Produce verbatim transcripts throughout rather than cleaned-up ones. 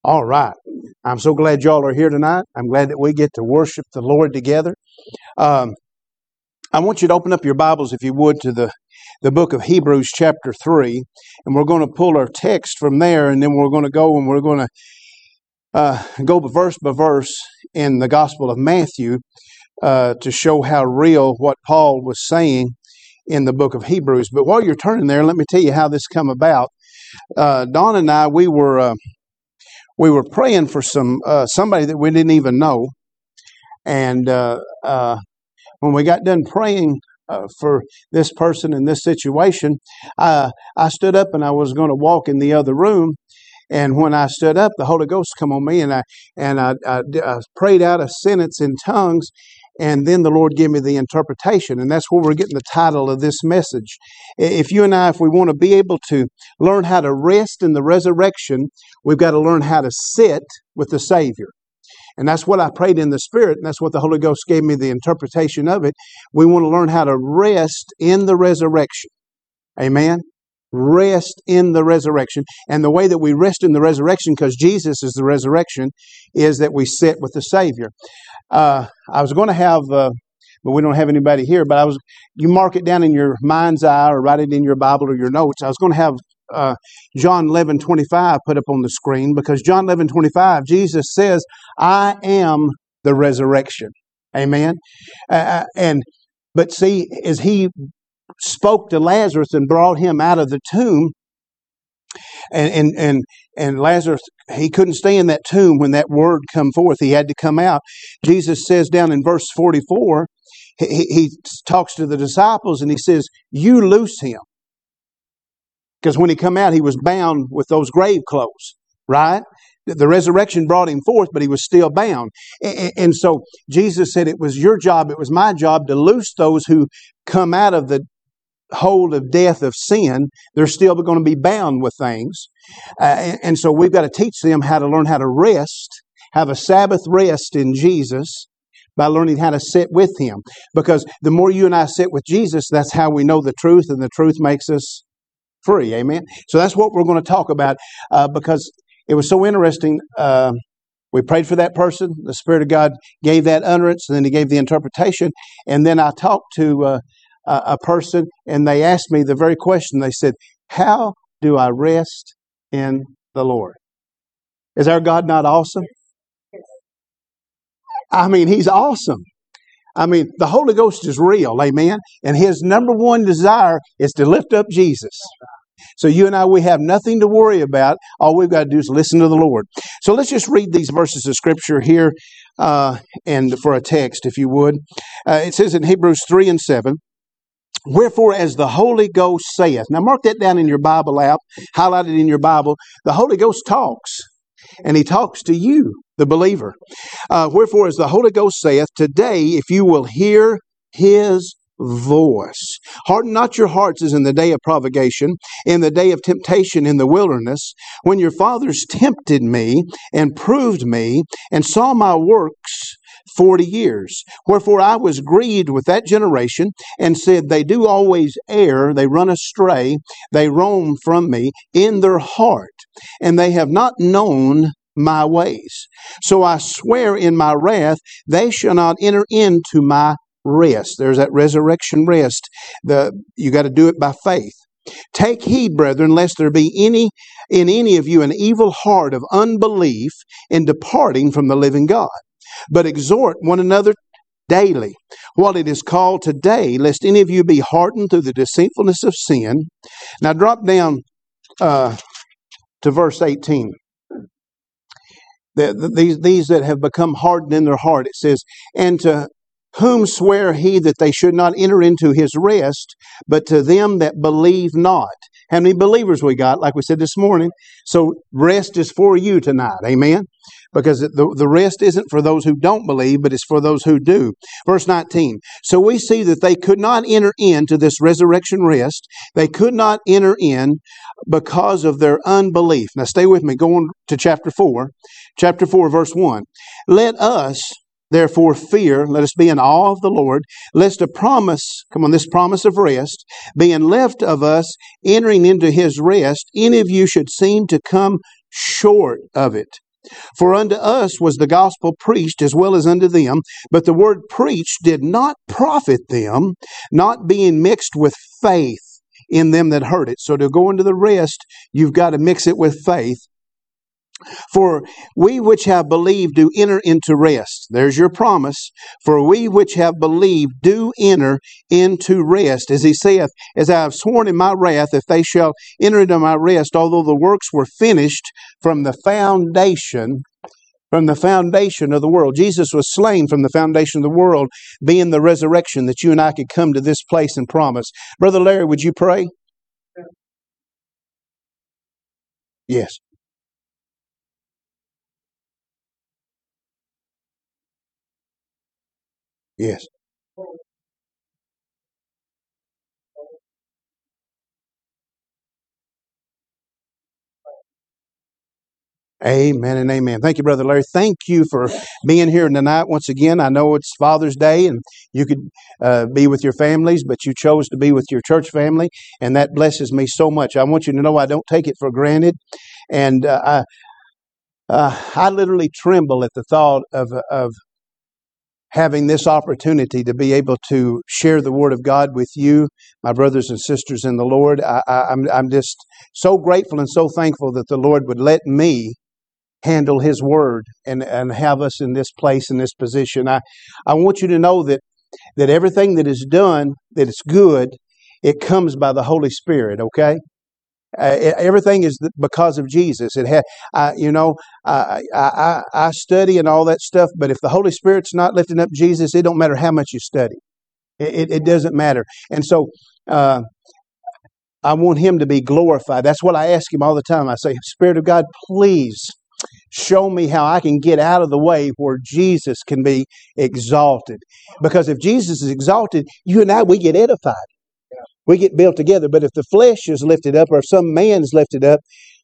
All right. I'm so glad y'all are here tonight. I'm glad that we get to worship the Lord together. Um, I want you to open up your Bibles, if you would, to the, the book of Hebrews chapter three. And we're going to pull our text from there, and then we're going to go and we're going to uh, go verse by verse in the Gospel of Matthew uh, to show how real what Paul was saying in the book of Hebrews. But while you're turning there, let me tell you how this come about. Uh, Don and I, we were... Uh, We were praying for some uh, somebody that we didn't even know, and uh, uh, when we got done praying uh, for this person in this situation, uh, I stood up and I was going to walk in the other room. And when I stood up, the Holy Ghost come on me, and I and I, I, I prayed out a sentence in tongues. And then the Lord gave me the interpretation. And that's where we're getting the title of this message. If you and I, if we want to be able to learn how to rest in the resurrection, we've got to learn how to sit with the Savior. And that's what I prayed in the Spirit. And that's what the Holy Ghost gave me the interpretation of it. We want to learn how to rest in the resurrection. Amen. Rest in the resurrection. And the way that we rest in the resurrection, because Jesus is the resurrection, is that we sit with the Savior. Uh, I was going to have, uh, but we don't have anybody here, but I was, you mark it down in your mind's eye or write it in your Bible or your notes. I was going to have uh, John eleven twenty-five put up on the screen, because John eleven twenty-five, Jesus says, I am the resurrection. Amen. Uh, and, but see, as he spoke to Lazarus and brought him out of the tomb, and, and, and, and Lazarus, he couldn't stay in that tomb when that word come forth. He had to come out. Jesus says down in verse forty-four, he, he talks to the disciples and he says, you loose him. Because when he come out, he was bound with those grave clothes, right? The resurrection brought him forth, but he was still bound. And, and so Jesus said it was your job, it was my job to loose those who come out of the hold of death of sin. They're still going to be bound with things. Uh, and, and so we've got to teach them how to learn how to rest, have a Sabbath rest in Jesus by learning how to sit with Him. Because the more you and I sit with Jesus, that's how we know the truth, and the truth makes us free. Amen. So that's what we're going to talk about, uh, because it was so interesting. Uh, we prayed for that person. The Spirit of God gave that utterance, and then He gave the interpretation. And then I talked to uh, a person, and they asked me the very question. They said, how do I rest in the Lord? Is our God not awesome? I mean, He's awesome. I mean, the Holy Ghost is real, amen? And His number one desire is to lift up Jesus. So you and I, we have nothing to worry about. All we've got to do is listen to the Lord. So let's just read these verses of Scripture here uh, and for a text, if you would. Uh, it says in Hebrews three and seven, wherefore, as the Holy Ghost saith. Now, mark that down in your Bible app, highlight it in your Bible. The Holy Ghost talks, and He talks to you, the believer. Uh, wherefore, as the Holy Ghost saith, today, if you will hear His voice, harden not your hearts as in the day of provocation, in the day of temptation in the wilderness, when your fathers tempted me and proved me and saw my works forty years. Wherefore I was grieved with that generation, and said, they do always err, they run astray, they roam from me in their heart, and they have not known my ways. So I swear in my wrath, they shall not enter into my rest. There's that resurrection rest. The you got to do it by faith. Take heed, brethren, lest there be any in any of you an evil heart of unbelief in departing from the living God. But exhort one another daily, while it is called today, lest any of you be hardened through the deceitfulness of sin. Now drop down uh, to verse eighteen. The, the, these, these that have become hardened in their heart, it says, and to whom sware He that they should not enter into His rest, but to them that believe not. How many believers we got, like we said this morning? So rest is for you tonight, amen? Because the, the rest isn't for those who don't believe, but it's for those who do. Verse nineteen, so we see that they could not enter into this resurrection rest. They could not enter in because of their unbelief. Now stay with me, going to chapter four. Chapter four, verse one. Let us therefore fear, let us be in awe of the Lord, lest a promise, come on, this promise of rest, being left of us, entering into His rest, any of you should seem to come short of it. For unto us was the gospel preached as well as unto them, but the word preached did not profit them, not being mixed with faith in them that heard it. So to go into the rest, you've got to mix it with faith. For we which have believed do enter into rest. There's your promise. For we which have believed do enter into rest. As he saith, as I have sworn in my wrath, if they shall enter into my rest, although the works were finished from the foundation, from the foundation of the world. Jesus was slain from the foundation of the world, being the resurrection that you and I could come to this place and promise. Brother Larry, would you pray? Yes. Yes. Amen and amen. Thank you, Brother Larry. Thank you for being here tonight once again. I know it's Father's Day and you could uh, be with your families, but you chose to be with your church family, and that blesses me so much. I want you to know I don't take it for granted, and uh, I, uh, I literally tremble at the thought of, of having this opportunity to be able to share the Word of God with you, my brothers and sisters in the Lord. I, I, I'm, I'm just so grateful and so thankful that the Lord would let me handle His Word and, and have us in this place, in this position. I, I want you to know that, that everything that is done, that is good, it comes by the Holy Spirit, okay? Uh, everything is because of Jesus. It had, uh, you know, I, I I study and all that stuff, but if the Holy Spirit's not lifting up Jesus, it don't matter how much you study. It, it, it doesn't matter. And so uh, I want Him to be glorified. That's what I ask Him all the time. I say, Spirit of God, please show me how I can get out of the way where Jesus can be exalted. Because if Jesus is exalted, you and I, we get edified. We get built together. But if the flesh is lifted up or if some man's lifted up,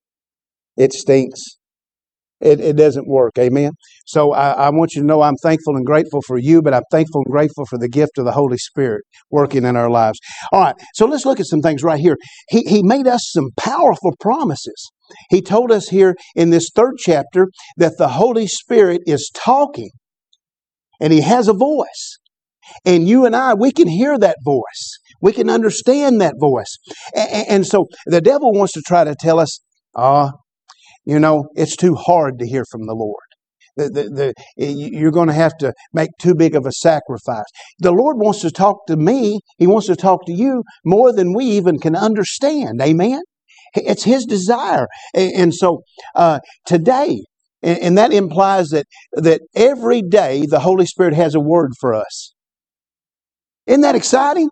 it stinks. It, it doesn't work. Amen. So I, I want you to know I'm thankful and grateful for you, but I'm thankful and grateful for the gift of the Holy Spirit working in our lives. All right. So let's look at some things right here. He, he made us some powerful promises. He told us here in this third chapter that the Holy Spirit is talking and He has a voice. And you and I, we can hear that voice. We can understand that voice. And, and so the devil wants to try to tell us, ah, oh, you know, it's too hard to hear from the Lord. The, the, the, you're going to have to make too big of a sacrifice. The Lord wants to talk to me. He wants to talk to you more than we even can understand. Amen? It's His desire. And, and so uh, today, and, and that implies that, that every day the Holy Spirit has a word for us. Isn't that exciting?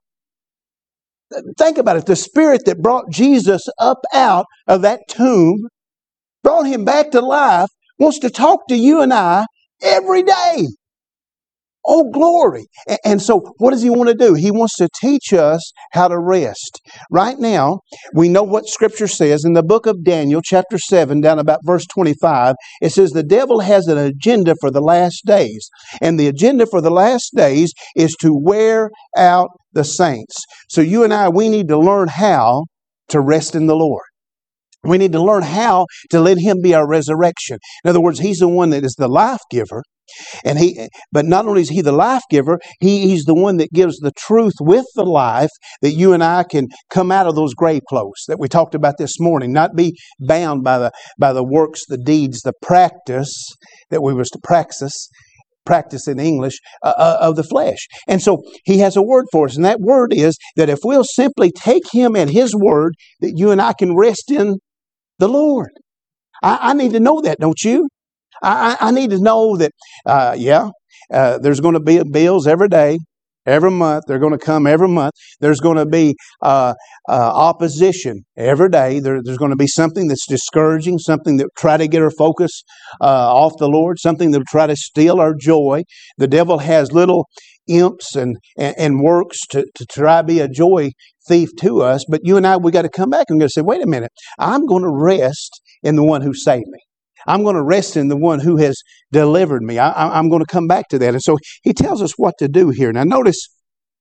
Think about it. The Spirit that brought Jesus up out of that tomb, brought Him back to life, wants to talk to you and I every day. Oh, glory. And so what does He want to do? He wants to teach us how to rest. Right now, we know what Scripture says in the book of Daniel, chapter seven, down about verse twenty-five. It says the devil has an agenda for the last days. And the agenda for the last days is to wear out the saints. So you and I, we need to learn how to rest in the Lord. We need to learn how to let Him be our resurrection. In other words, He's the one that is the life giver. And he, but not only is He the life giver, he, He's the one that gives the truth with the life that you and I can come out of those grave clothes that we talked about this morning, not be bound by the by the works, the deeds, the practice that we was to practice, practice in English, uh, of the flesh. And so He has a word for us, and that word is that if we'll simply take Him at His word, that you and I can rest in the Lord. I, I need to know that, don't you? I, I need to know that, uh, yeah, uh, there's going to be bills every day, every month. They're going to come every month. There's going to be uh, uh, opposition every day. There, there's going to be something that's discouraging, something that try to get our focus uh, off the Lord, something that will try to steal our joy. The devil has little imps and, and, and works to, to try to be a joy thief to us. But you and I, we got to come back and go say, wait a minute, I'm going to rest in the one who saved me. I'm going to rest in the one who has delivered me. I, I'm going to come back to that. And so He tells us what to do here. Now notice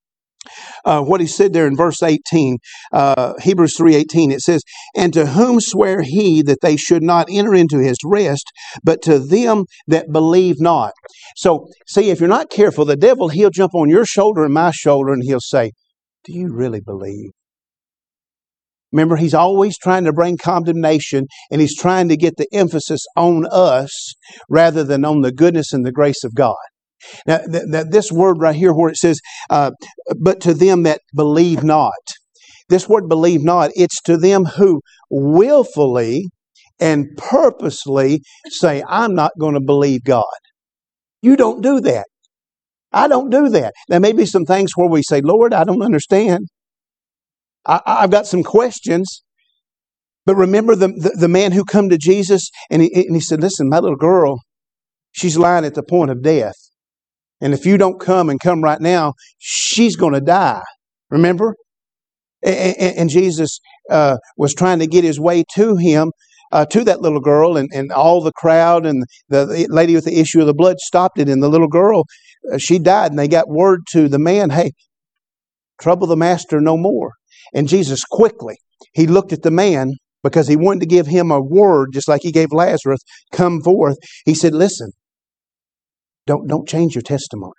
Uh, what he said there in verse eighteen, uh, Hebrews three eighteen, it says, "And to whom sware he that they should not enter into his rest, but to them that believe not." So, see, if you're not careful, the devil, he'll jump on your shoulder and my shoulder and he'll say, "Do you really believe?" Remember, he's always trying to bring condemnation, and he's trying to get the emphasis on us rather than on the goodness and the grace of God. Now, th- th- this word right here where it says, uh, "but to them that believe not." This word "believe not," it's to them who willfully and purposely say, "I'm not going to believe God." You don't do that. I don't do that. There may be some things where we say, "Lord, I don't understand. I, I've got some questions." But remember the, the, the man who come to Jesus and he, and he said, "Listen, my little girl, she's lying at the point of death. And if you don't come and come right now, she's going to die." Remember? And, and, and Jesus uh, was trying to get his way to him, uh, to that little girl, and, and all the crowd and the, the lady with the issue of the blood stopped it. And the little girl, uh, she died. And they got word to the man, "Hey, trouble the master no more." And Jesus quickly, he looked at the man because he wanted to give him a word, just like he gave Lazarus, "Come forth." He said, "Listen, don't, don't change your testimony."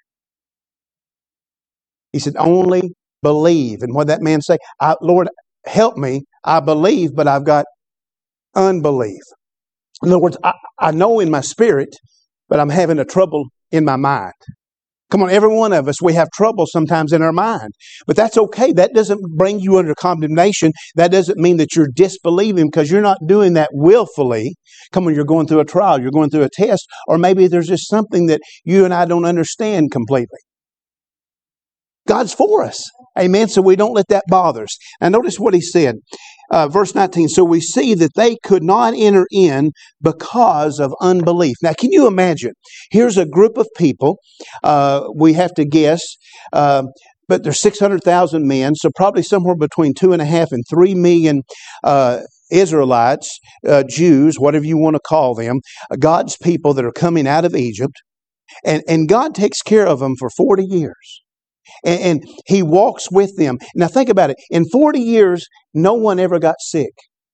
He said, "Only believe." And what did that man say? I, "Lord, help me. I believe, but I've got unbelief." In other words, I, I know in my spirit, but I'm having a trouble in my mind. Come on, every one of us, we have trouble sometimes in our mind. But that's okay. That doesn't bring you under condemnation. That doesn't mean that you're disbelieving because you're not doing that willfully. Come on, you're going through a trial, you're going through a test, or maybe there's just something that you and I don't understand completely. God's for us. Amen. So we don't let that bother us. And notice what he said. Uh, verse nineteen, "So we see that they could not enter in because of unbelief." Now, can you imagine? Here's a group of people. Uh, we have to guess. Uh, but there's six hundred thousand men. So probably somewhere between two and a half and three million uh, Israelites, uh, Jews, whatever you want to call them, uh, God's people that are coming out of Egypt. And, and God takes care of them for forty years. And, and he walks with them. Now think about it. In forty years, no one ever got sick.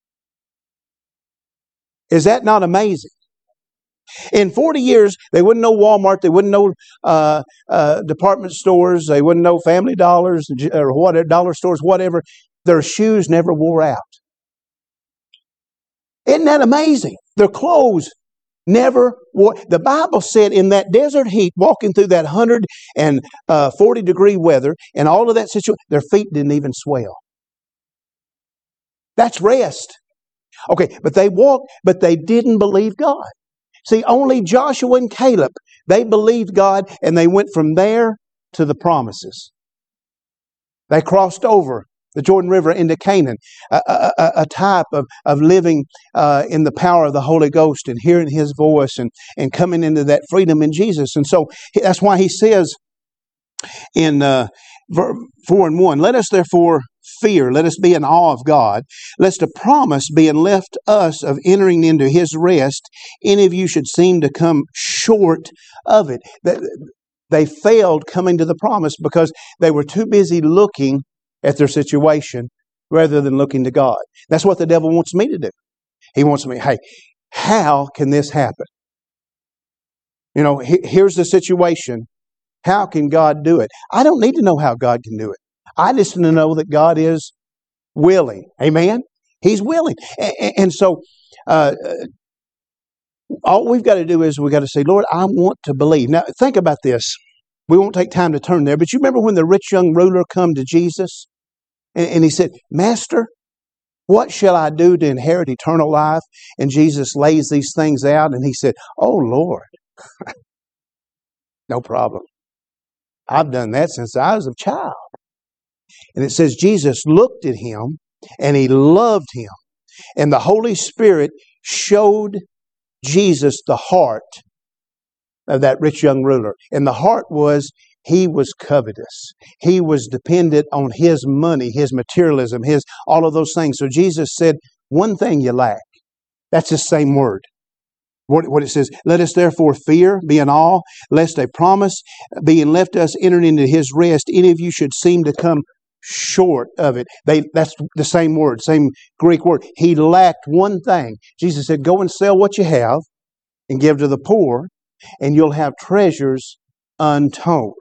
Is that not amazing? In forty years, they wouldn't know Walmart. They wouldn't know uh, uh, department stores. They wouldn't know Family Dollars or whatever, dollar stores, whatever. Their shoes never wore out. Isn't that amazing? Their clothes never wore. The Bible said in that desert heat, walking through that one hundred forty degree weather and all of that situation, their feet didn't even swell. That's rest. Okay, but they walked, but they didn't believe God. See, only Joshua and Caleb, they believed God and they went from there to the promises. They crossed over the Jordan River into Canaan, a, a, a type of, of living uh, in the power of the Holy Ghost and hearing His voice and, and coming into that freedom in Jesus. And so that's why he says in uh, four and one, "Let us therefore fear, let us be in awe of God, lest a promise being left us of entering into His rest, any of you should seem to come short of it." They failed coming to the promise because they were too busy looking at their situation rather than looking to God. That's what the devil wants me to do. He wants me, hey, how can this happen? You know, he, here's the situation. How can God do it? I don't need to know how God can do it. I just need to know that God is willing. Amen? He's willing. And, and so uh, all we've got to do is we've got to say, Lord, I want to believe. Now, think about this. We won't take time to turn there, but you remember when the rich young ruler come to Jesus? And, and he said, Master, what shall I do to inherit eternal life? And Jesus lays these things out, and he said, oh, Lord, no problem. I've done that since I was a child. And it says Jesus looked at him, and he loved him. And the Holy Spirit showed Jesus the heart of that rich young ruler. And the heart was, he was covetous. He was dependent on his money, his materialism, his all of those things. So Jesus said, one thing you lack. That's the same word. What, what it says, let us therefore fear, be in awe, lest a promise being left us enter into his rest, any of you should seem to come short of it. They, that's the same word, same Greek word. He lacked one thing. Jesus said, go and sell what you have and give to the poor, and you'll have treasures untold.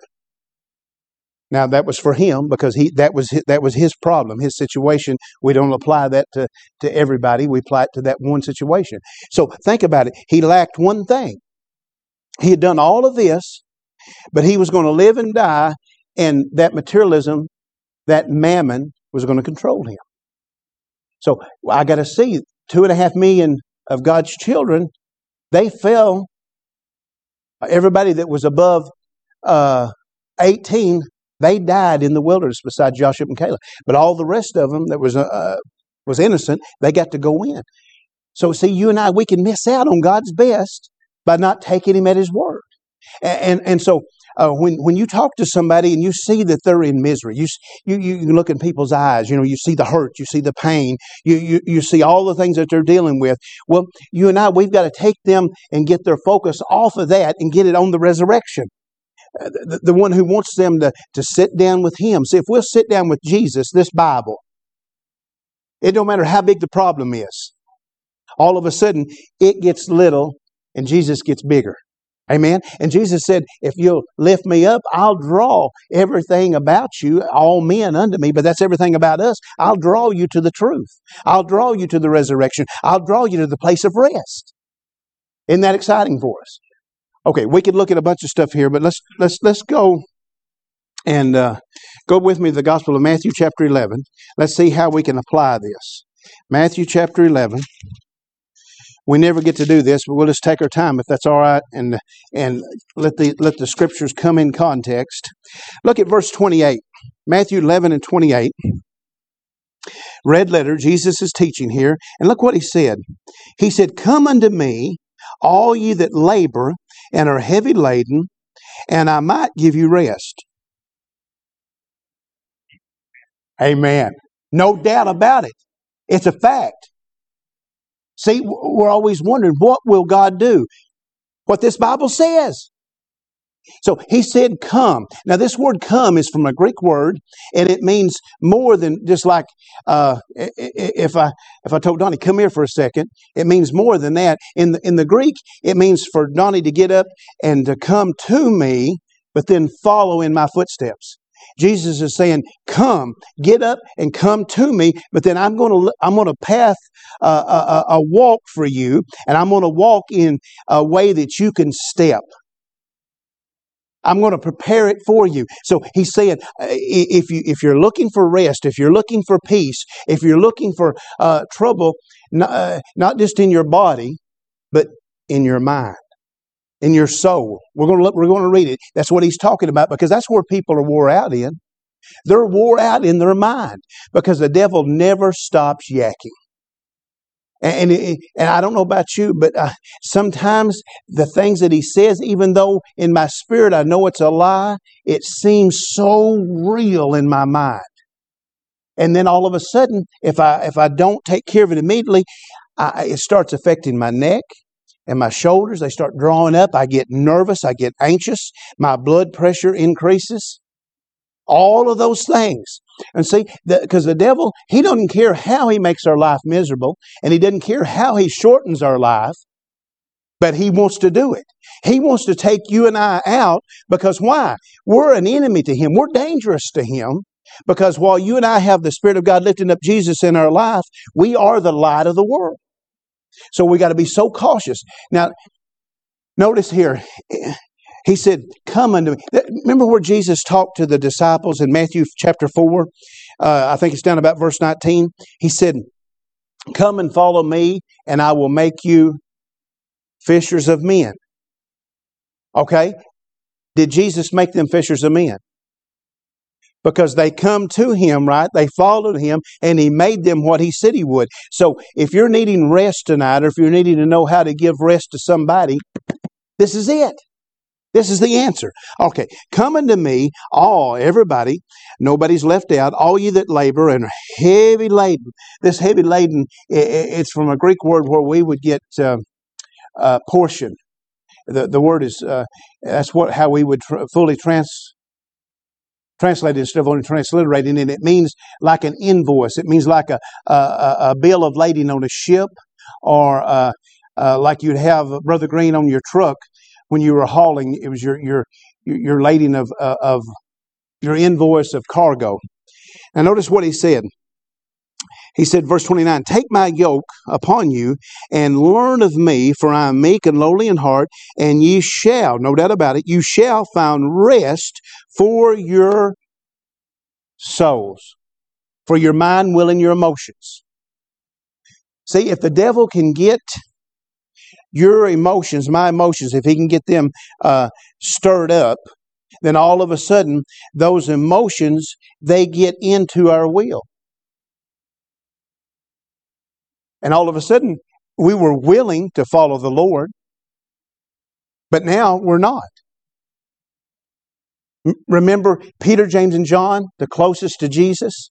Now that was for him because he that was his, that was his problem, his situation. We don't apply that to, to everybody. We apply it to that one situation. So think about it. He lacked one thing. He had done all of this, but he was going to live and die, and that materialism, that mammon, was going to control him. So I got to see two and a half million of God's children. They fell. Everybody that was above uh, eighteen. They died in the wilderness besides Joshua and Caleb. But all the rest of them that was uh, was innocent, they got to go in. So see, you and I, we can miss out on God's best by not taking him at his word. And and, and so uh, when when you talk to somebody and you see that they're in misery, you you you can look in people's eyes. You know, you see the hurt, you see the pain, you you you see all the things that they're dealing with. Well, you and I, we've got to take them and get their focus off of that and get it on the resurrection. The, the one who wants them to, to sit down with him. See, if we'll sit down with Jesus, this Bible, it don't matter how big the problem is. All of a sudden, it gets little and Jesus gets bigger. Amen? And Jesus said, if you'll lift me up, I'll draw everything about you, all men unto me, but that's everything about us. I'll draw you to the truth. I'll draw you to the resurrection. I'll draw you to the place of rest. Isn't that exciting for us? Okay, we could look at a bunch of stuff here, but let's let's let's go and uh, go with me to the Gospel of Matthew chapter eleven. Let's see how we can apply this. Matthew chapter eleven. We never get to do this, but we'll just take our time if that's all right, and and let the let the scriptures come in context. Look at verse twenty-eight. Matthew eleven and twenty-eight. Red letter. Jesus is teaching here, and look what he said. He said, "Come unto me, all ye that labor and are heavy laden, and I might give you rest." Amen. No doubt about it. It's a fact. See, we're always wondering, what will God do? What this Bible says. So he said, come. Now this word come is from a Greek word, and it means more than just like, uh, if I if I told Donnie, come here for a second, it means more than that. In the, in the Greek, it means for Donnie to get up and to come to me, but then follow in my footsteps. Jesus is saying, come, get up and come to me, but then I'm going to I'm going to path uh, a, a walk for you, and I'm going to walk in a way that you can step. I'm going to prepare it for you. So he's saying, if you if you're looking for rest, if you're looking for peace, if you're looking for uh, trouble, not, uh, not just in your body, but in your mind, in your soul. We're going to look, we're going to read it. That's what he's talking about, because that's where people are wore out in. They're wore out in their mind because the devil never stops yakking. And, and, and I don't know about you, but uh, sometimes the things that he says, even though in my spirit I know it's a lie, it seems so real in my mind. And then all of a sudden, if I if I don't take care of it immediately, I, it starts affecting my neck and my shoulders. They start drawing up. I get nervous. I get anxious. My blood pressure increases. All of those things. And see, because the, the devil, he doesn't care how he makes our life miserable, and he doesn't care how he shortens our life, but he wants to do it. He wants to take you and I out, because why? We're an enemy to him. We're dangerous to him, because while you and I have the Spirit of God lifting up Jesus in our life, we are the light of the world. So we got to be so cautious. Now, notice here, he said, come unto me. Remember where Jesus talked to the disciples in Matthew chapter four? Uh, I think it's down about verse nineteen. He said, come and follow me, and I will make you fishers of men. Okay? Did Jesus make them fishers of men? Because they come to him, right? They followed him, and he made them what he said he would. So if you're needing rest tonight, or if you're needing to know how to give rest to somebody, this is it. This is the answer. Okay, come unto me, all, everybody, nobody's left out, all ye that labor and are heavy laden. This heavy laden, it's from a Greek word where we would get uh, uh, portion. The the word is uh, that's what how we would tr- fully trans translate it instead of only transliterating it. It means like an invoice. It means like a a, a bill of lading on a ship, or uh, uh, like you'd have Brother Green on your truck when you were hauling. It was your your your lading of uh, of your invoice of cargo. Now notice what he said. He said, verse twenty-nine, take my yoke upon you and learn of me, for I am meek and lowly in heart, and ye shall, no doubt about it, you shall find rest for your souls, for your mind, will, and your emotions. See, if the devil can get your emotions, my emotions, if he can get them uh, stirred up, then all of a sudden, those emotions, they get into our will. And all of a sudden, we were willing to follow the Lord, but now we're not. M- Remember Peter, James, and John, the closest to Jesus?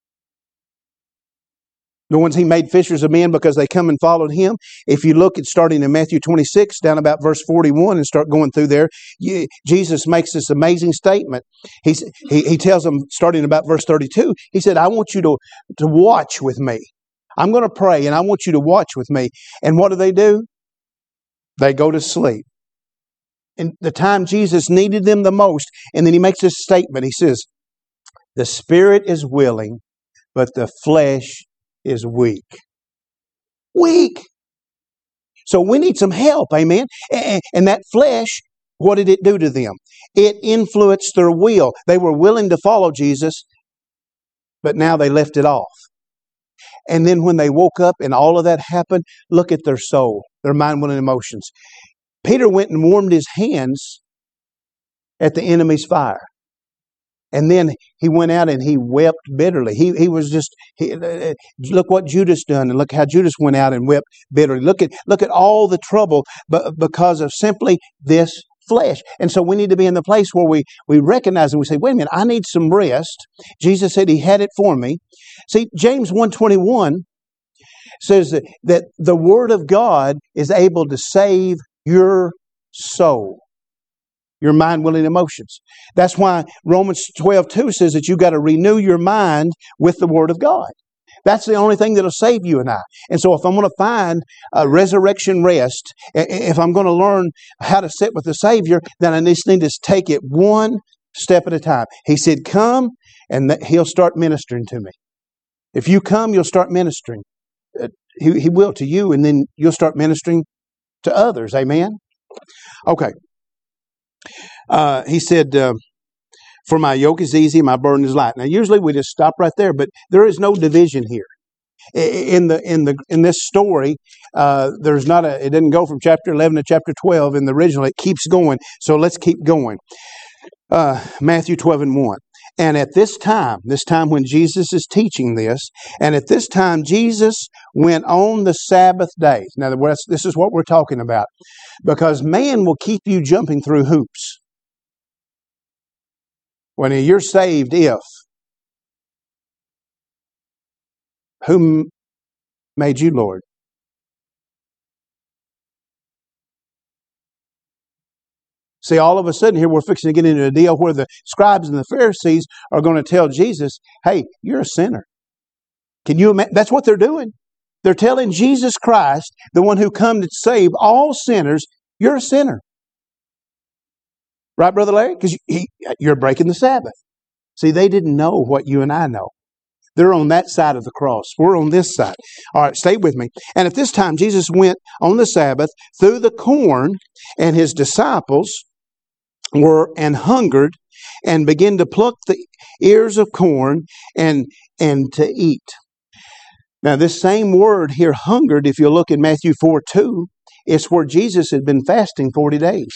The ones he made fishers of men because they come and followed him. If you look at starting in Matthew twenty-six, down about verse forty-one, and start going through there, you, Jesus makes this amazing statement. He's, he, he tells them, starting about verse thirty-two, he said, I want you to, to watch with me. I'm going to pray, and I want you to watch with me. And what do they do? They go to sleep. In the time Jesus needed them the most, and then he makes this statement. He says, the spirit is willing, but the flesh is weak. Weak. So we need some help, amen? And, and that flesh, what did it do to them? It influenced their will. They were willing to follow Jesus, but now they left it off. And then when they woke up and all of that happened, look at their soul, their mind, will, and emotions. Peter went and warmed his hands at the enemy's fire. And then he went out and he wept bitterly. He he was just, he, uh, look what Judas done, and look how Judas went out and wept bitterly. Look at look at all the trouble but because of simply this flesh. And so we need to be in the place where we, we recognize and we say, wait a minute, I need some rest. Jesus said he had it for me. See, James one twenty-one says that, that the Word of God is able to save your soul, your mind, will, and emotions. That's why Romans twelve two says that you've got to renew your mind with the Word of God. That's the only thing that'll save you and I. And so if I'm going to find a resurrection rest, if I'm going to learn how to sit with the Savior, then I just need to take it one step at a time. He said, come, and he'll start ministering to me. If you come, you'll start ministering. He, he will to you, and then you'll start ministering to others. Amen? Okay. Uh, he said, uh, for my yoke is easy, my burden is light. Now, usually we just stop right there, but there is no division here. In the in the in this story, uh, there's not a. It didn't go from chapter eleven to chapter twelve in the original. It keeps going. So let's keep going. Uh, Matthew twelve and one. And at this time, this time when Jesus is teaching this, and at this time Jesus went on the Sabbath day. Now, this is what we're talking about, because man will keep you jumping through hoops. When you're saved, if. Who made you Lord? See, all of a sudden here we're fixing to get into a deal where the scribes and the Pharisees are going to tell Jesus, hey, you're a sinner. Can you imagine? That's what they're doing. They're telling Jesus Christ, the one who come to save all sinners, you're a sinner. Right, Brother Larry? Because you, you're breaking the Sabbath. See, they didn't know what you and I know. They're on that side of the cross. We're on this side. All right, stay with me. And at this time, Jesus went on the Sabbath through the corn, and his disciples were and hungered and began to pluck the ears of corn and, and to eat. Now, this same word here, hungered, if you look in Matthew four two, it's where Jesus had been fasting forty days.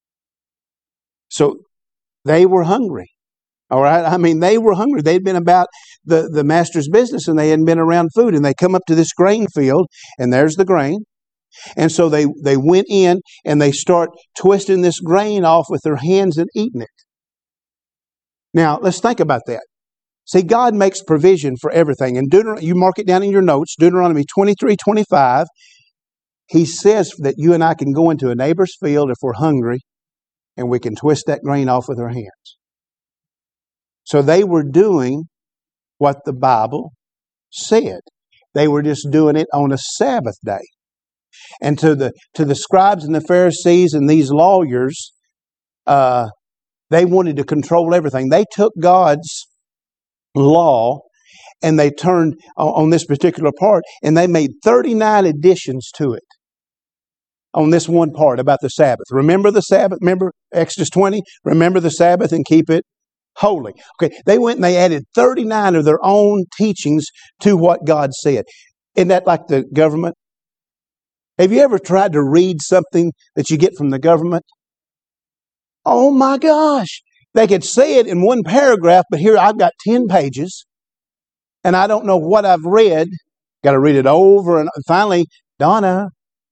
So they were hungry. All right. I mean, they were hungry. They'd been about the, the master's business and they hadn't been around food. And they come up to this grain field and there's the grain. And so they, they went in and they start twisting this grain off with their hands and eating it. Now, let's think about that. See, God makes provision for everything. And Deuteron- you mark it down in your notes, Deuteronomy twenty-three twenty-five. He says that you and I can go into a neighbor's field if we're hungry, and we can twist that grain off with our hands. So they were doing what the Bible said. They were just doing it on a Sabbath day. And to the to the scribes and the Pharisees and these lawyers, uh, they wanted to control everything. They took God's law and they turned on, on this particular part, and they made thirty-nine additions to it on this one part about the Sabbath. Remember the Sabbath? Remember Exodus twenty? Remember the Sabbath and keep it holy. Okay, they went and they added thirty-nine of their own teachings to what God said. Isn't that like the government? Have you ever tried to read something that you get from the government? Oh my gosh! They could say it in one paragraph, but here I've got ten pages, and I don't know what I've read. Got to read it over, and finally, Donna.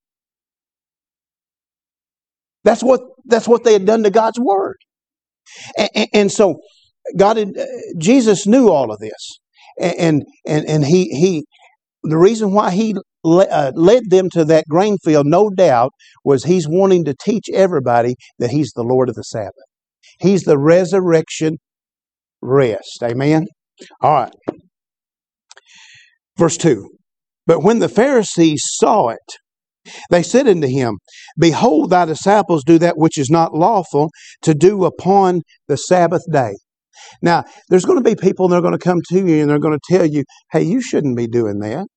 That's what that's what they had done to God's word, and, and, and so God had, uh, Jesus knew all of this, and and and he he the reason why he le- uh, led them to that grain field, no doubt, was he's wanting to teach everybody that he's the Lord of the Sabbath. He's the resurrection rest. Amen. All right. Verse two. But when the Pharisees saw it, they said unto him, Behold, thy disciples do that which is not lawful to do upon the Sabbath day. Now, there's going to be people that are going to come to you and they're going to tell you, hey, you shouldn't be doing that.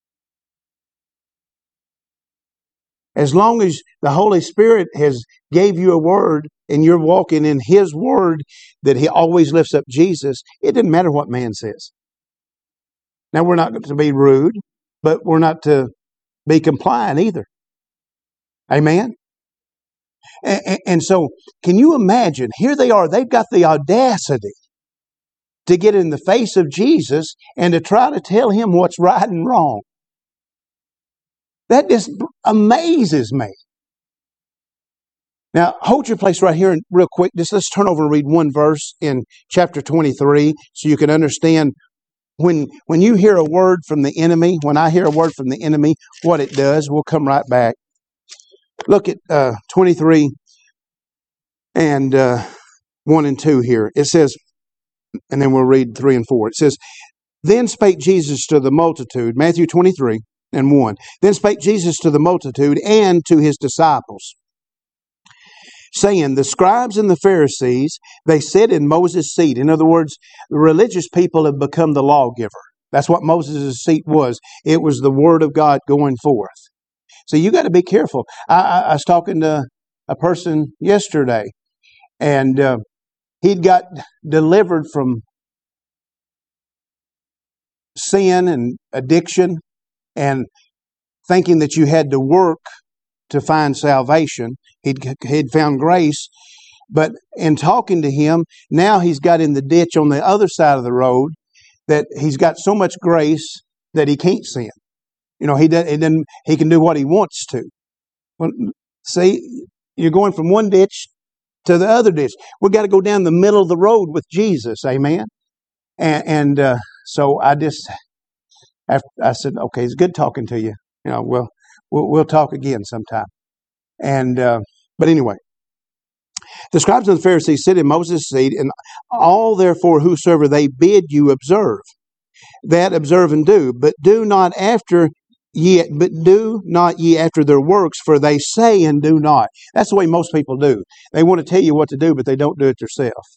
As long as the Holy Spirit has gave you a word and you're walking in His word that He always lifts up Jesus, it doesn't matter what man says. Now, we're not to be rude, but we're not to be compliant either. Amen? And, and so, can you imagine? Here they are. They've got the audacity to get in the face of Jesus and to try to tell Him what's right and wrong. That just amazes me. Now, hold your place right here and real quick. Just let's turn over and read one verse in chapter twenty-three so you can understand when, when you hear a word from the enemy, when I hear a word from the enemy, what it does. We'll come right back. Look at uh, twenty-three and uh, one and two here. It says, and then we'll read three and four. It says, Then spake Jesus to the multitude, Matthew twenty-three and one. Then spake Jesus to the multitude and to His disciples, saying, The scribes and the Pharisees, they sit in Moses' seat. In other words, the religious people have become the lawgiver. That's what Moses' seat was. It was the word of God going forth. So you got to be careful. I, I, I was talking to a person yesterday, and uh, he'd got delivered from sin and addiction and thinking that you had to work to find salvation. He'd, he'd found grace, but in talking to him, now he's got in the ditch on the other side of the road that he's got so much grace that he can't sin. You know, he doesn't, he doesn't, he can do what he wants to. Well, see, you're going from one ditch to the other ditch. We've got to go down the middle of the road with Jesus, amen? And, and uh, so I just, after, I said, okay, it's good talking to you. You know, we'll, we'll, we'll talk again sometime. And, uh, but anyway, the scribes and the Pharisees sit in Moses' seat, and all therefore whosoever they bid you observe, that observe and do, but do not after ye, but do not ye after their works, for they say and do not. That's the way most people do. They want to tell you what to do, but they don't do it themselves.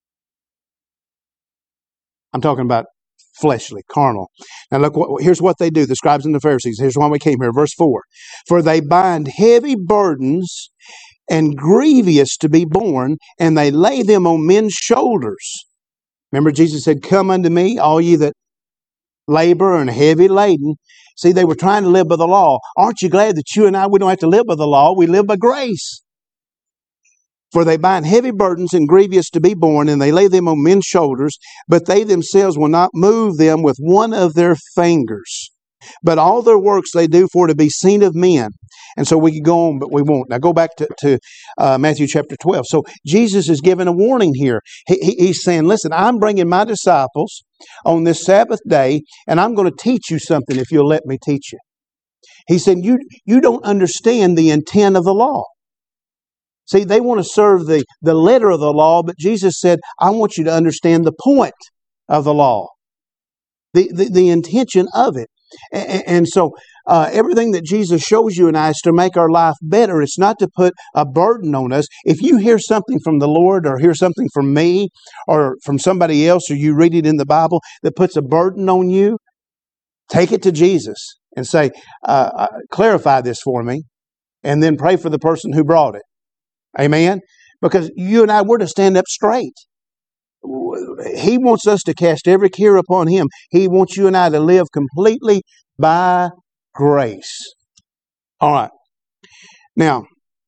I'm talking about fleshly, carnal. Now look, what, here's what they do, the scribes and the Pharisees. Here's why we came here, verse four. For they bind heavy burdens and grievous to be borne, and they lay them on men's shoulders. Remember, Jesus said, Come unto me, all ye that labor and heavy laden. See, they were trying to live by the law. Aren't you glad that you and I, we don't have to live by the law, we live by grace? For they bind heavy burdens and grievous to be borne, and they lay them on men's shoulders, but they themselves will not move them with one of their fingers. But all their works they do for to be seen of men. And so we could go on, but we won't. Now go back to, to uh, Matthew chapter twelve. So Jesus is giving a warning here. He, he, he's saying, listen, I'm bringing my disciples on this Sabbath day, and I'm going to teach you something if you'll let me teach you. He said, you, you don't understand the intent of the law. See, they want to serve the, the letter of the law, but Jesus said, I want you to understand the point of the law, the, the, the intention of it. And, and so uh, everything that Jesus shows you and I is to make our life better. It's not to put a burden on us. If you hear something from the Lord or hear something from me or from somebody else, or you read it in the Bible that puts a burden on you, take it to Jesus and say, uh, clarify this for me, and then pray for the person who brought it. Amen? Because you and I, we're to stand up straight. He wants us to cast every care upon Him. He wants you and I to live completely by grace. All right. Now,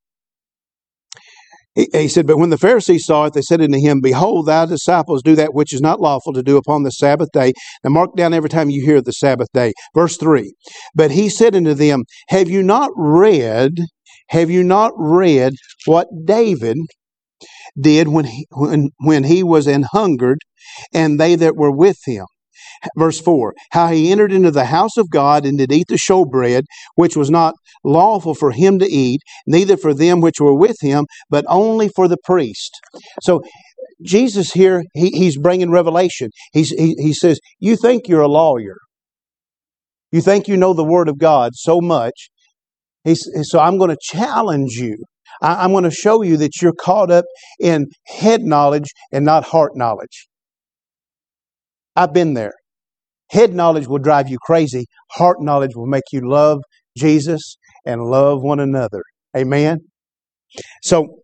he, he said, but when the Pharisees saw it, they said unto him, behold, thy disciples do that which is not lawful to do upon the Sabbath day. Now mark down every time you hear the Sabbath day. Verse three. But he said unto them, have you not read, have you not read what David did when he, when, when he was an hungered, and they that were with him? Verse four, how he entered into the house of God and did eat the showbread, which was not lawful for him to eat, neither for them which were with him, but only for the priest. So Jesus here, he, he's bringing revelation. He's, he, he says, you think you're a lawyer. You think you know the Word of God so much. He's, so I'm going to challenge you. I, I'm going to show you that you're caught up in head knowledge and not heart knowledge. I've been there. Head knowledge will drive you crazy. Heart knowledge will make you love Jesus and love one another. Amen? So,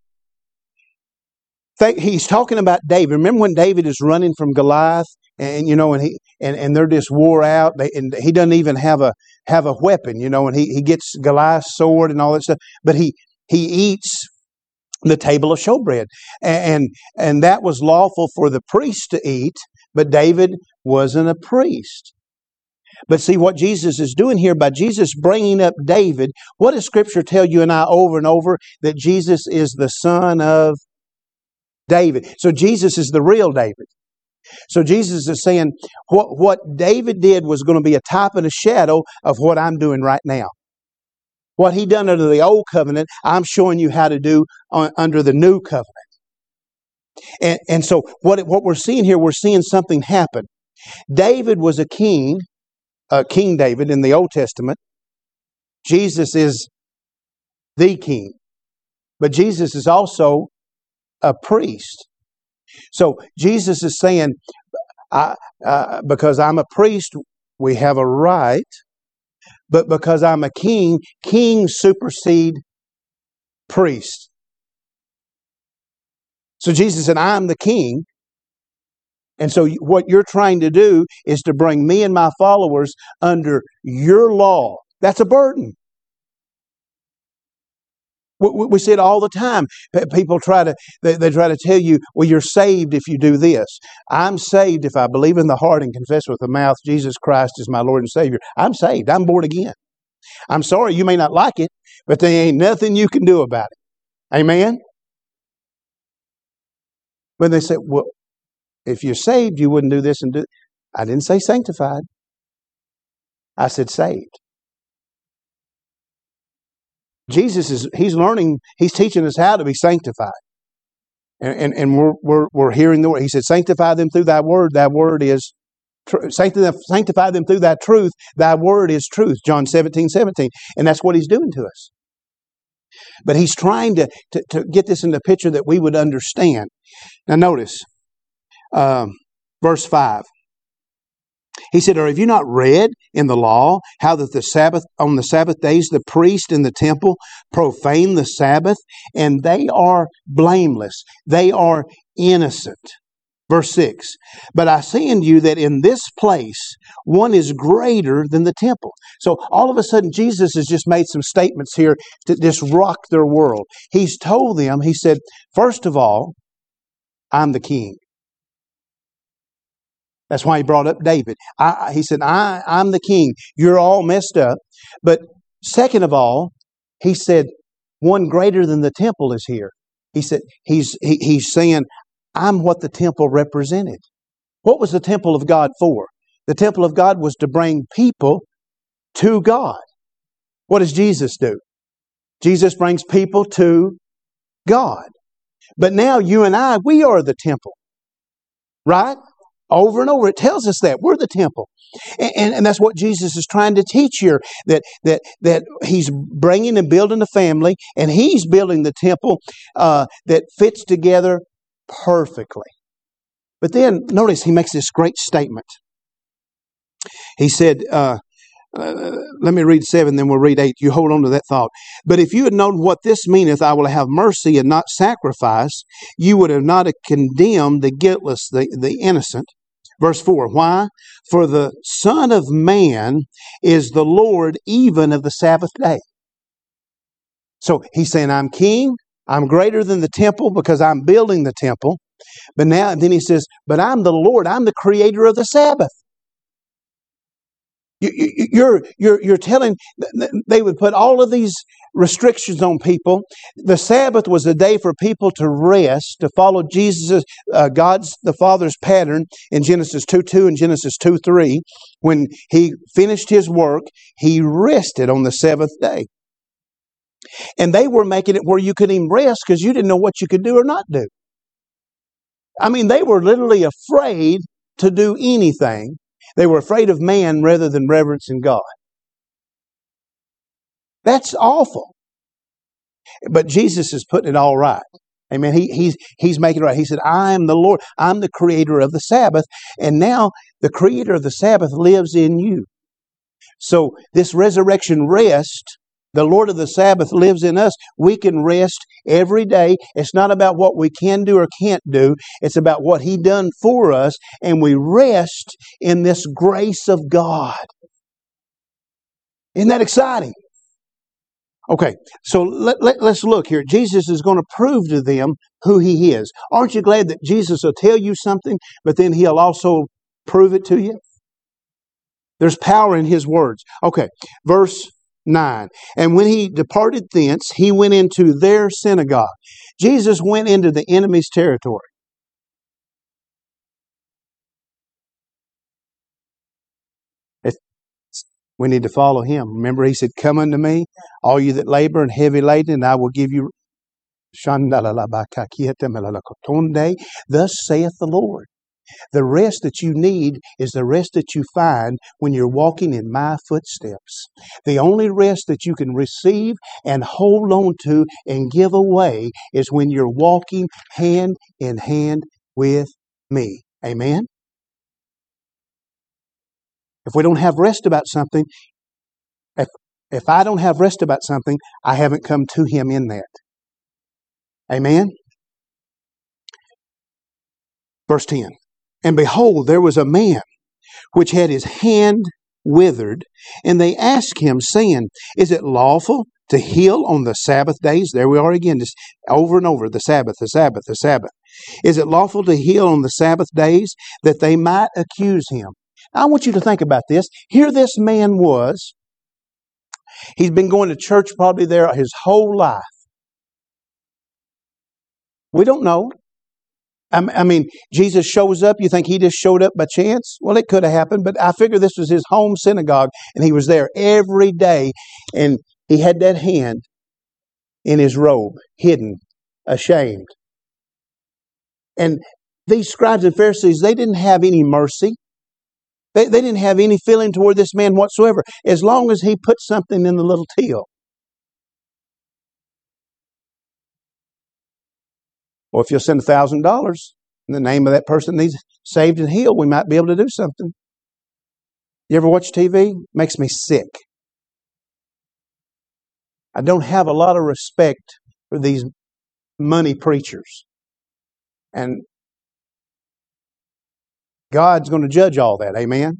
th- he's talking about David. Remember when David is running from Goliath? And, you know, and he and, and they're just wore out. They, and he doesn't even have a have a weapon, you know, and he, he gets Goliath's sword and all that stuff. But he he eats the table of showbread. And, and that was lawful for the priest to eat, but David wasn't a priest. But see what Jesus is doing here by Jesus bringing up David. What does Scripture tell you and I over and over? That Jesus is the son of David. So Jesus is the real David. So Jesus is saying what, what David did was going to be a type and a shadow of what I'm doing right now. What he done under the old covenant, I'm showing you how to do on, under the new covenant. And, and so what, what we're seeing here, we're seeing something happen. David was a king, uh, King David in the Old Testament. Jesus is the king. But Jesus is also a priest. So Jesus is saying, I, uh, because I'm a priest, we have a right. But because I'm a king, kings supersede priests. So Jesus said, I'm the king. And so what you're trying to do is to bring me and my followers under your law. That's a burden. We, we see it all the time. People try to, they, they try to tell you, well, you're saved if you do this. I'm saved if I believe in the heart and confess with the mouth Jesus Christ is my Lord and Savior. I'm saved. I'm born again. I'm sorry, you may not like it, but there ain't nothing you can do about it. Amen? When they say, well, if you're saved, you wouldn't do this and do. I didn't say sanctified. I said saved. Jesus is, he's learning, he's teaching us how to be sanctified. And, and, and we're, we're, we're hearing the word. He said, sanctify them through thy word. Thy word is truth. Sanctify, sanctify them through thy truth. Thy word is truth. John seventeen, seventeen. And that's what he's doing to us. But he's trying to, to, to get this in the picture that we would understand. Now notice, um, verse five. He said, or have you not read in the law how that the Sabbath, on the Sabbath days, the priest in the temple profane the Sabbath, and they are blameless. They are innocent. Verse six, but I say unto you that in this place one is greater than the temple. So all of a sudden Jesus has just made some statements here to just rock their world. He's told them, he said, first of all, I'm the king. That's why he brought up David. I, he said, I, I'm the king. You're all messed up. But second of all, he said, one greater than the temple is here. He said, he's, he, he's saying, I'm what the temple represented. What was the temple of God for? The temple of God was to bring people to God. What does Jesus do? Jesus brings people to God. But now you and I, we are the temple. Right? Over and over, it tells us that. We're the temple. And, and, and that's what Jesus is trying to teach here. That, that, that He's bringing and building a family, and He's building the temple uh, that fits together perfectly. But then, notice He makes this great statement. He said, uh, uh, let me read seven, then we'll read eight. You hold on to that thought. But if you had known what this meaneth, I will have mercy and not sacrifice, you would have not condemned the guiltless, the, the innocent. Verse four, why? For the Son of Man is the Lord even of the Sabbath day. So He's saying, I'm king, I'm greater than the temple because I'm building the temple. But now, then He says, but I'm the Lord, I'm the creator of the Sabbath. You, you, you're, you're, you're telling, they would put all of these restrictions on people. The Sabbath was a day for people to rest, to follow Jesus, uh, God's, the Father's pattern in Genesis two two and Genesis two three. When He finished His work, He rested on the seventh day. And they were making it where you couldn't even rest because you didn't know what you could do or not do. I mean, they were literally afraid to do anything. They were afraid of man rather than reverencing God. That's awful. But Jesus is putting it all right. Amen. He, he's, he's making it right. He said, I am the Lord. I'm the creator of the Sabbath. And now the creator of the Sabbath lives in you. So this resurrection rest, the Lord of the Sabbath lives in us. We can rest every day. It's not about what we can do or can't do. It's about what He done for us. And we rest in this grace of God. Isn't that exciting? Okay, so let, let, let's look here. Jesus is going to prove to them who He is. Aren't you glad that Jesus will tell you something, but then He'll also prove it to you? There's power in His words. Okay, verse nine. And when He departed thence, He went into their synagogue. Jesus went into the enemy's territory. It's, we need to follow Him. Remember, He said, come unto me, all you that labor and heavy laden, and I will give you. Thus saith the Lord. The rest that you need is the rest that you find when you're walking in my footsteps. The only rest that you can receive and hold on to and give away is when you're walking hand in hand with me. Amen? If we don't have rest about something, if, if I don't have rest about something, I haven't come to Him in that. Amen? Verse ten. And behold, there was a man which had his hand withered, and they asked him, saying, is it lawful to heal on the Sabbath days? There we are again, just over and over, the Sabbath, the Sabbath, the Sabbath. Is it lawful to heal on the Sabbath days, that they might accuse him? Now, I want you to think about this. Here this man was. He's been going to church probably there his whole life. We don't know. I mean, Jesus shows up. You think He just showed up by chance? Well, it could have happened, but I figure this was His home synagogue, and He was there every day, and He had that hand in His robe, hidden, ashamed. And these scribes and Pharisees, they didn't have any mercy. They, they didn't have any feeling toward this man whatsoever, as long as he put something in the little till. Well, if you'll send a thousand dollars in the name of that person that needs saved and healed, we might be able to do something. You ever watch T V? Makes me sick. I don't have a lot of respect for these money preachers. And God's going to judge all that. Amen?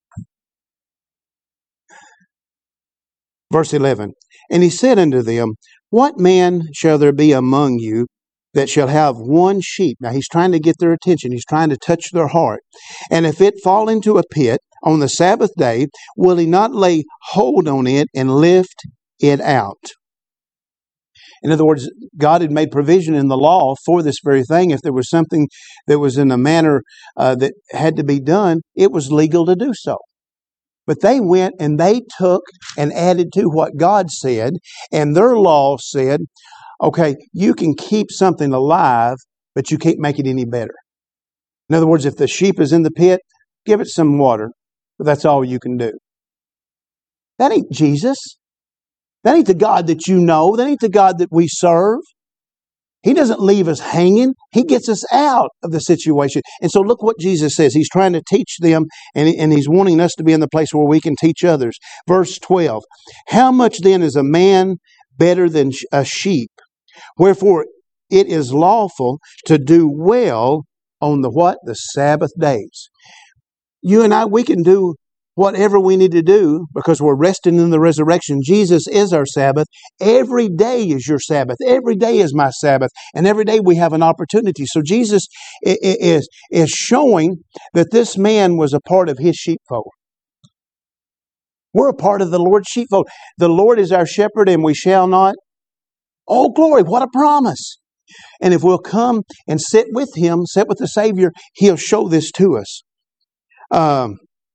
Verse eleven. And He said unto them, what man shall there be among you that shall have one sheep? Now He's trying to get their attention. He's trying to touch their heart. And if it fall into a pit on the Sabbath day, will he not lay hold on it and lift it out? In other words, God had made provision in the law for this very thing. If there was something that was in a manner uh, that had to be done, it was legal to do so. But they went and they took and added to what God said, and their law said, okay, you can keep something alive, but you can't make it any better. In other words, if the sheep is in the pit, give it some water, but that's all you can do. That ain't Jesus. That ain't the God that you know. That ain't the God that we serve. He doesn't leave us hanging. He gets us out of the situation. And so look what Jesus says. He's trying to teach them, and, and He's wanting us to be in the place where we can teach others. Verse twelve, how much then is a man better than a sheep? Wherefore it is lawful to do well on the what? The Sabbath days. You and I, we can do whatever we need to do because we're resting in the resurrection. Jesus is our Sabbath. Every day is your Sabbath. Every day is my Sabbath. And every day we have an opportunity. So Jesus is, is showing that this man was a part of His sheepfold. We're a part of the Lord's sheepfold. The Lord is our shepherd and we shall not. Oh, glory, what a promise. And if we'll come and sit with Him, sit with the Savior, He'll show this to us. Um,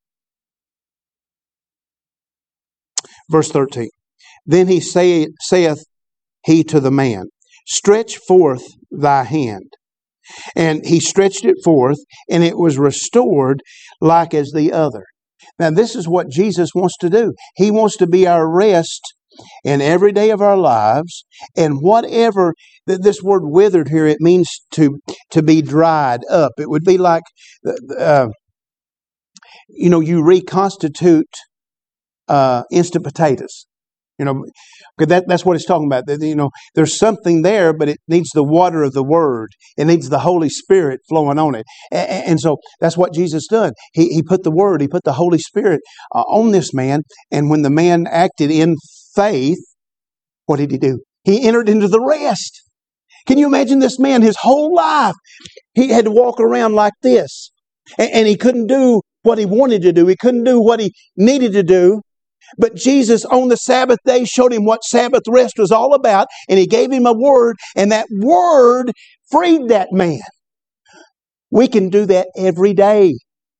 verse thirteen. Then he say, saith he to the man, stretch forth thy hand. And he stretched it forth, and it was restored like as the other. Now this is what Jesus wants to do. He wants to be our rest in every day of our lives, and whatever, this word withered here, it means to, to be dried up. It would be like, uh, you know, you reconstitute uh, instant potatoes. You know, because that, that's what it's talking about. That, you know, there's something there, but it needs the water of the Word. It needs the Holy Spirit flowing on it. And, and so that's what Jesus done. He, he put the Word, He put the Holy Spirit uh, on this man. And when the man acted in faith, what did he do? He entered into the rest. Can you imagine this man, his whole life, he had to walk around like this. And, and he couldn't do what he wanted to do. He couldn't do what he needed to do. But Jesus on the Sabbath day showed him what Sabbath rest was all about, and He gave him a word, and that word freed that man. We can do that every day.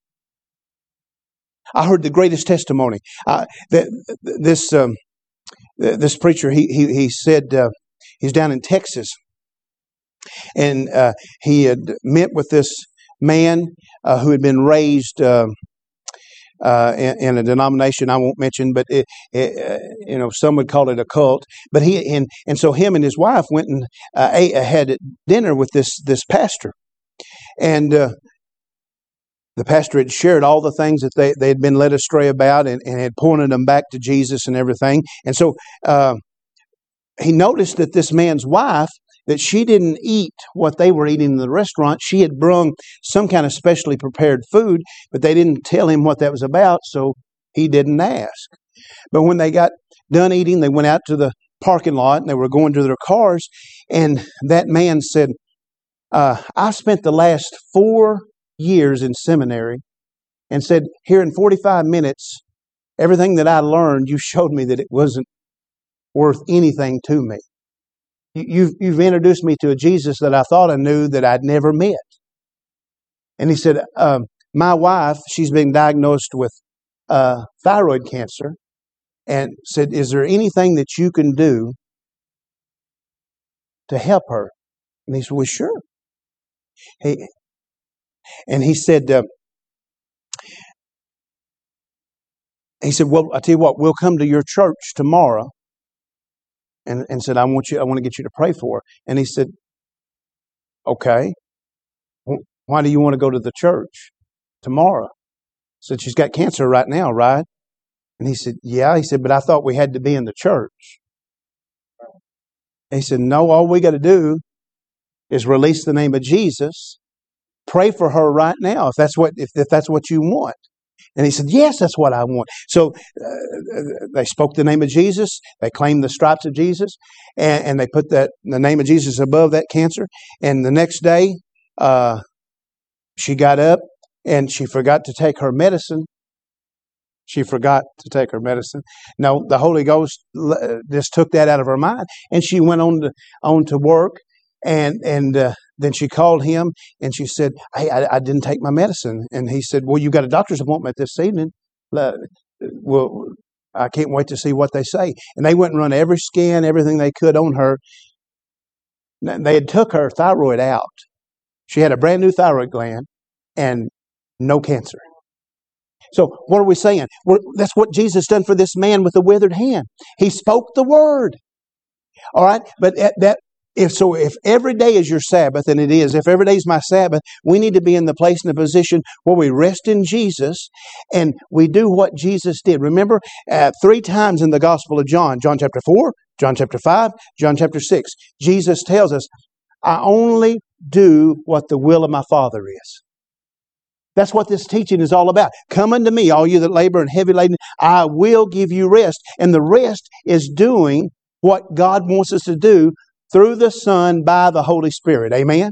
I heard the greatest testimony. Uh, that this um, this preacher, he he, he said uh, he's down in Texas, and uh, he had met with this man uh, who had been raised Uh, Uh, in, in a denomination I won't mention, but it, it, uh, you know, some would call it a cult. But he and and so him and his wife went and uh, ate, uh, had dinner with this this pastor, and uh, the pastor had shared all the things that they they had been led astray about, and, and had pointed them back to Jesus and everything. And so uh, he noticed that this man's wife, that she didn't eat what they were eating in the restaurant. She had brung some kind of specially prepared food, but they didn't tell him what that was about, so he didn't ask. But when they got done eating, they went out to the parking lot, and they were going to their cars, and that man said, uh, I spent the last four years in seminary, and said, here in forty-five minutes, everything that I learned, you showed me that it wasn't worth anything to me. You've, you've introduced me to a Jesus that I thought I knew that I'd never met. And he said, um, my wife, she's been diagnosed with uh, thyroid cancer, and said, is there anything that you can do to help her? And he said, well, sure. He, and he said, uh, he said, well, I tell you what, we'll come to your church tomorrow. And, and said, I want you, I want to get you to pray for her. And he said, okay. Why do you want to go to the church tomorrow? I said, she's got cancer right now, right? And he said, yeah. He said, but I thought we had to be in the church. And he said, no, all we got to do is release the name of Jesus, pray for her right now, if that's what, if, if that's what you want. And he said, yes, that's what I want. So uh, they spoke the name of Jesus. They claimed the stripes of Jesus. And, and they put that the name of Jesus above that cancer. And the next day, uh, she got up and she forgot to take her medicine. She forgot to take her medicine. No, the Holy Ghost just took that out of her mind. And she went on to, on to work. And, and uh, then she called him and she said, hey, I, I didn't take my medicine. And he said, well, you got a doctor's appointment this evening. well, I can't wait to see what they say. And they went and run every scan, everything they could on her. They had took her thyroid out. She had a brand new thyroid gland and no cancer. So what are we saying? We're, that's what Jesus done for this man with the withered hand. He spoke the word. All right, but at that if so, if every day is your Sabbath, and it is, if every day is my Sabbath, we need to be in the place and the position where we rest in Jesus and we do what Jesus did. Remember, uh, three times in the Gospel of John, John chapter four, John chapter five, John chapter six, Jesus tells us, I only do what the will of my Father is. That's what this teaching is all about. Come unto me, all you that labor and heavy laden, I will give you rest. And the rest is doing what God wants us to do through the Son by the Holy Spirit. Amen?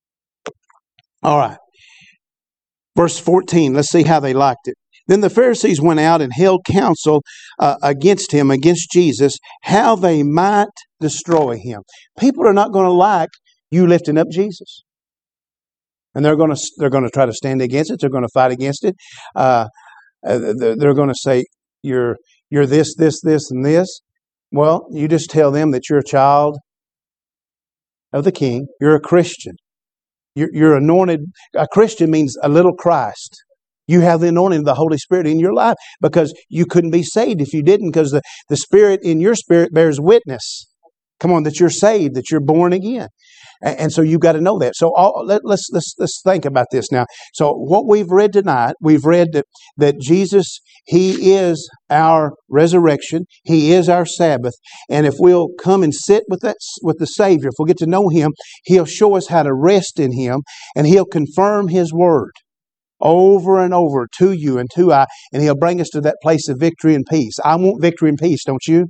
All right. Verse fourteen, let's see how they liked it. Then the Pharisees went out and held counsel uh, against him, against Jesus, how they might destroy him. People are not going to like you lifting up Jesus. And they're going to they're going to try to stand against it. They're going to fight against it. Uh, they're going to say, you're, you're this, this, this, and this. Well, you just tell them that you're a child of the King. You're a Christian. You're, you're anointed. A Christian means a little Christ. You have the anointing of the Holy Spirit in your life because you couldn't be saved if you didn't, because the, the Spirit in your spirit bears witness. Come on, that you're saved, that you're born again. And, and so you've got to know that. So all, let, let's, let's, let's think about this now. So what we've read tonight, we've read that, that Jesus, He is our resurrection. He is our Sabbath. And if we'll come and sit with that, with the Savior, if we'll get to know Him, He'll show us how to rest in Him, and He'll confirm His Word over and over to you and to I, and He'll bring us to that place of victory and peace. I want victory and peace, don't you?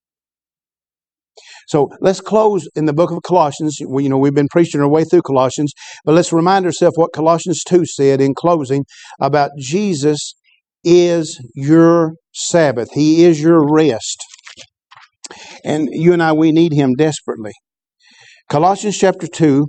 So let's close in the book of Colossians. We, you know, we've been preaching our way through Colossians, but let's remind ourselves what Colossians two said in closing about Jesus is your Sabbath. He is your rest. And you and I, we need Him desperately. Colossians chapter two,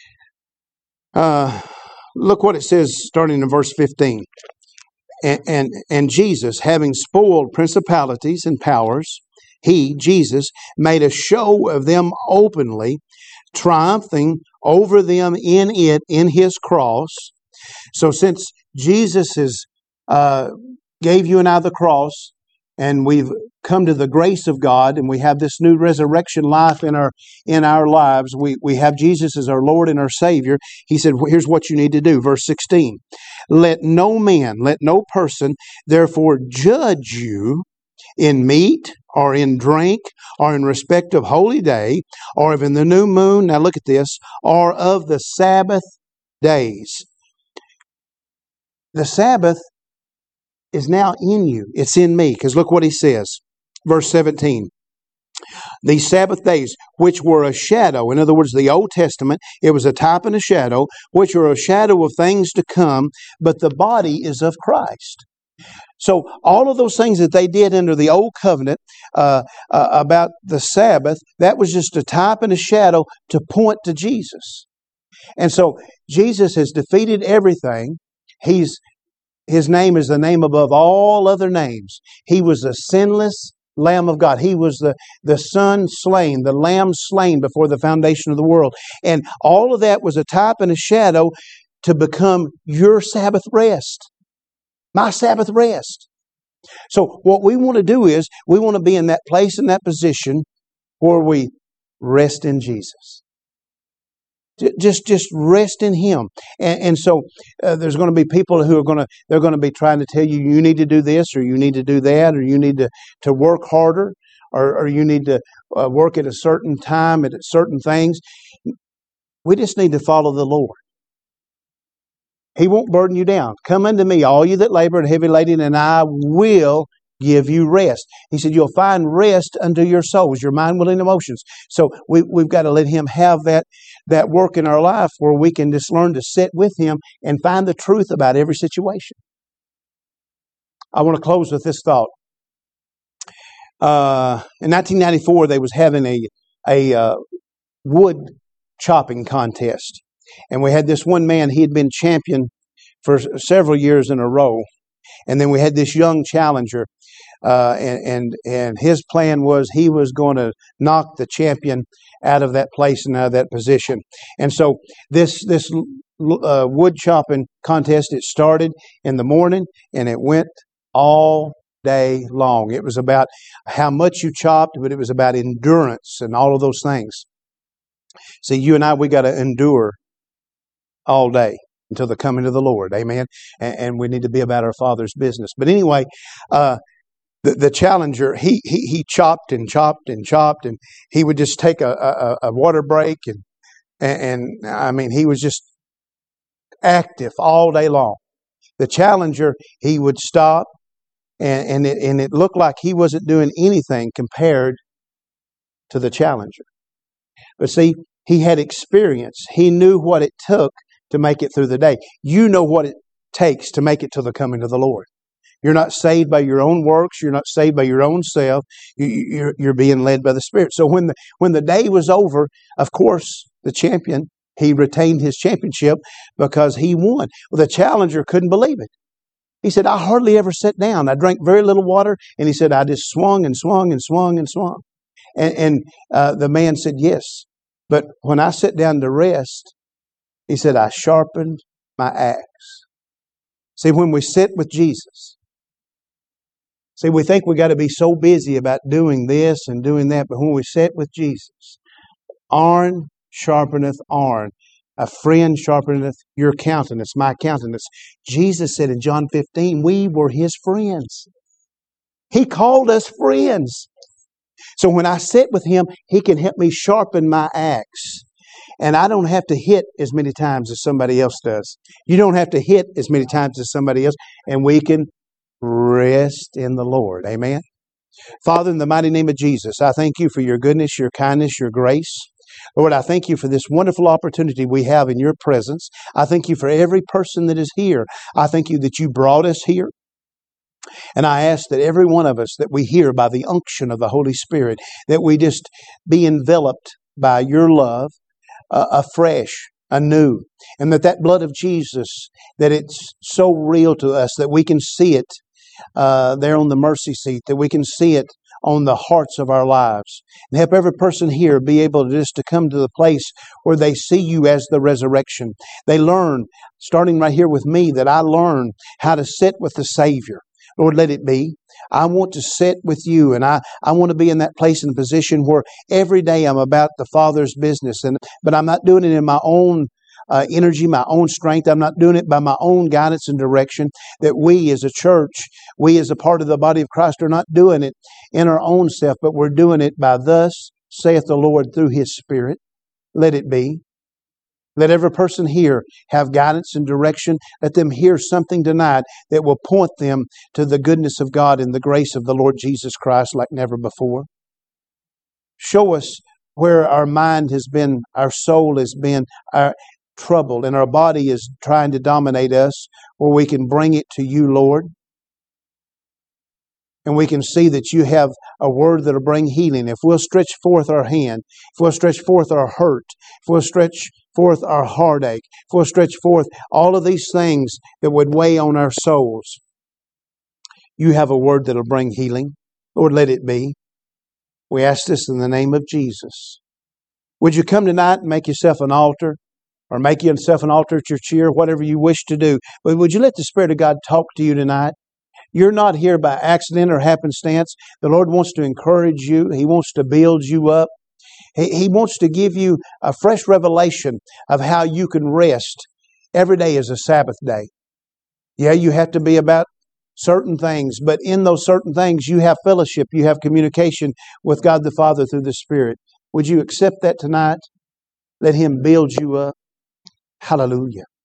uh, look what it says starting in verse fifteen. And, and, and Jesus, having spoiled principalities and powers, He, Jesus, made a show of them openly, triumphing over them in it, in His cross. So since Jesus has uh, gave you and I the cross, and we've come to the grace of God, and we have this new resurrection life in our in our lives, we, we have Jesus as our Lord and our Savior. He said, well, here's what you need to do. Verse sixteen, let no man, let no person, therefore judge you in meat, or in drink, or in respect of holy day, or of in the new moon, now look at this, or of the Sabbath days. The Sabbath is now in you. It's in me, because look what he says. Verse seventeen. These Sabbath days, which were a shadow, in other words, the Old Testament, it was a type and a shadow, which are a shadow of things to come, but the body is of Christ. So all of those things that they did under the old covenant uh, uh, about the Sabbath, that was just a type and a shadow to point to Jesus. And so Jesus has defeated everything. He's His name is the name above all other names. He was the sinless Lamb of God. He was the, the Son slain, the Lamb slain before the foundation of the world. And all of that was a type and a shadow to become your Sabbath rest. My Sabbath rest. So what we want to do is we want to be in that place, in that position where we rest in Jesus. Just, just rest in Him. And, and so uh, there's going to be people who are going to, they're going to be trying to tell you, you need to do this, or you need to do that, or you need to, to work harder, or, or you need to uh, work at a certain time, at certain things. We just need to follow the Lord. He won't burden you down. Come unto me, all you that labor and heavy laden, and I will give you rest. He said, you'll find rest unto your souls, your mind, will, and emotions. So we, we've got to let Him have that, that work in our life where we can just learn to sit with Him and find the truth about every situation. I want to close with this thought. Uh, in nineteen ninety-four, they was having a, a uh, wood chopping contest. And we had this one man, he had been champion for several years in a row. And then we had this young challenger, uh, and, and and his plan was he was going to knock the champion out of that place and out of that position. And so this this uh, wood chopping contest, it started in the morning and it went all day long. It was about how much you chopped, but it was about endurance and all of those things. See, you and I, we got to endure all day until the coming of the Lord. Amen. And, and we need to be about our Father's business. But anyway, uh, the, the challenger, he, he he chopped and chopped and chopped, and he would just take a, a, a water break. And, and, and I mean, he was just active all day long. The challenger, he would stop, and, and, it, and it looked like he wasn't doing anything compared to the challenger. But see, he had experience. He knew what it took to make it through the day. You know what it takes to make it to the coming of the Lord. You're not saved by your own works. You're not saved by your own self. You, you're, you're being led by the Spirit. So when the when the day was over, of course, the champion, he retained his championship because he won. Well, the challenger couldn't believe it. He said, I hardly ever sat down. I drank very little water. And he said, I just swung and swung and swung and swung. And, and uh, the man said, yes. But when I sat down to rest, he said, I sharpened my axe. See, when we sit with Jesus, see, we think we got to be so busy about doing this and doing that. But when we sit with Jesus, iron sharpeneth iron. A friend sharpeneth your countenance, my countenance. Jesus said in John fifteen, we were His friends. He called us friends. So when I sit with Him, He can help me sharpen my axe. And I don't have to hit as many times as somebody else does. You don't have to hit as many times as somebody else. And we can rest in the Lord. Amen. Father, in the mighty name of Jesus, I thank You for Your goodness, Your kindness, Your grace. Lord, I thank You for this wonderful opportunity we have in Your presence. I thank You for every person that is here. I thank You that You brought us here. And I ask that every one of us that we hear by the unction of the Holy Spirit, that we just be enveloped by Your love uh, afresh, anew. And that that blood of Jesus, that it's so real to us that we can see it uh, there on the mercy seat, that we can see it on the hearts of our lives. And help every person here be able to just to come to the place where they see You as the resurrection. They learn, starting right here with me, that I learn how to sit with the Savior. Lord, let it be. I want to sit with You, and I, I want to be in that place and position where every day I'm about the Father's business. And but I'm not doing it in my own uh, energy, my own strength. I'm not doing it by my own guidance and direction. That we as a church, we as a part of the body of Christ are not doing it in our own self, but we're doing it by thus saith the Lord through His Spirit. Let it be. Let every person here have guidance and direction. Let them hear something tonight that will point them to the goodness of God and the grace of the Lord Jesus Christ like never before. Show us where our mind has been, our soul has been our, troubled, and our body is trying to dominate us, where we can bring it to You, Lord. And we can see that You have a word that will bring healing. If we'll stretch forth our hand, if we'll stretch forth our hurt, if we'll stretch forth our heartache, if we'll stretch forth all of these things that would weigh on our souls, You have a word that will bring healing. Lord, let it be. We ask this in the name of Jesus. Would You come tonight and make yourself an altar, or make yourself an altar at your chair, whatever you wish to do. But would you let the Spirit of God talk to you tonight? You're not here by accident or happenstance. The Lord wants to encourage you. He wants to build you up. He, he wants to give you a fresh revelation of how you can rest. Every day is a Sabbath day. Yeah, you have to be about certain things, but in those certain things, you have fellowship, you have communication with God the Father through the Spirit. Would you accept that tonight? Let Him build you up. Hallelujah.